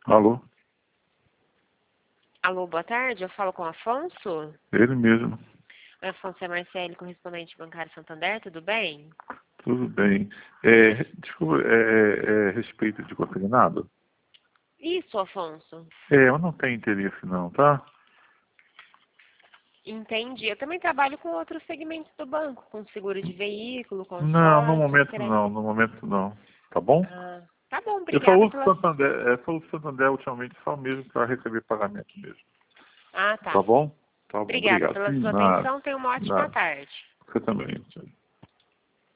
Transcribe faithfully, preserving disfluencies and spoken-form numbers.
Alô? Alô, boa tarde. Eu falo com o Afonso. Ele mesmo. Oi, Afonso é Marcelo, correspondente bancário Santander, tudo bem? Tudo bem. É, desculpa, é, é, é respeito de consignado? Isso, Afonso. É, eu não tenho interesse não, tá? Entendi. Eu também trabalho com outros segmentos do banco, com seguro de veículo, Não, no consórcio, momento não, crédito. no momento não. Tá bom? Ah, tá bom, Eu só obrigada uso pela... Santander, é, só uso Santander ultimamente só mesmo para receber pagamento mesmo. Ah, Tá tá. bom? Tá bom, Obrigada obrigado. pela sua Nada, atenção. Tenha uma ótima nada. tarde. Você também.